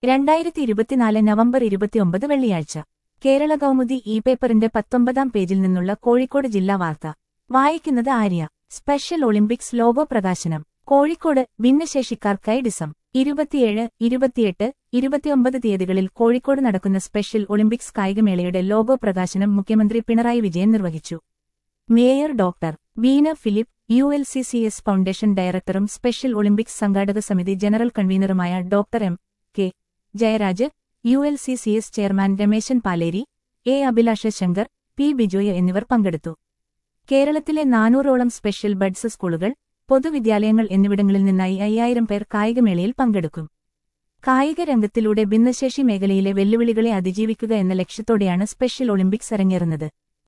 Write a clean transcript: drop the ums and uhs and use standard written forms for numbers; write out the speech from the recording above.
2024 November 29 വെള്ളിയാഴ്ച Kerala Kaumudi E പേപ്പറിന്റെ 19-ാം പേജിൽ നിന്നുള്ള കോഴിക്കോട് ജില്ലാ വാർത്ത വായിക്കുന്നത് ആര്യ. സ്പെഷ്യൽ ഒളിമ്പിക്സ് ലോഗോ പ്രകാശനം കോഴിക്കോട്. ഭിന്നശേഷിക്കാർക്കായി ഡിസം 27, 28, 29 തീയതികളിൽ കോഴിക്കോട് നടക്കുന്ന സ്പെഷ്യൽ ഒളിമ്പിക്സ് കായികമേളയുടെ ലോഗോ പ്രകാശനം മുഖ്യമന്ത്രി പിണറായി വിജയൻ നിർവഹിച്ചു. Mayor doctor Veena Philip, ULCCS foundation ഡയറക്ടറും സ്പെഷ്യൽ ഒളിമ്പിക്സ് സംഘാടക സമിതി ജനറൽ കൺവീനറുമായ doctor K Jayaraj, ULCCS chairman Rameshan Paleri, Abhilasha Shankar, P Bijoy എന്നിവർ പങ്കെടുത്തു. കേരളത്തിലെ 400ഓളം സ്പെഷ്യൽ ബഡ്സ് സ്കൂളുകൾ, പൊതുവിദ്യാലയങ്ങൾ എന്നിവിടങ്ങളിൽ നിന്നായി 5000 പേർ കായികമേളയിൽ പങ്കെടുക്കും. കായിക രംഗത്തിലൂടെ ഭിന്നശേഷി മേഖലയിലെ വെല്ലുവിളികളെ അതിജീവിക്കുക എന്ന ലക്ഷ്യത്തോടെയാണ് സ്പെഷ്യൽ ഒളിമ്പിക്സ് അരങ്ങേറുന്നത്.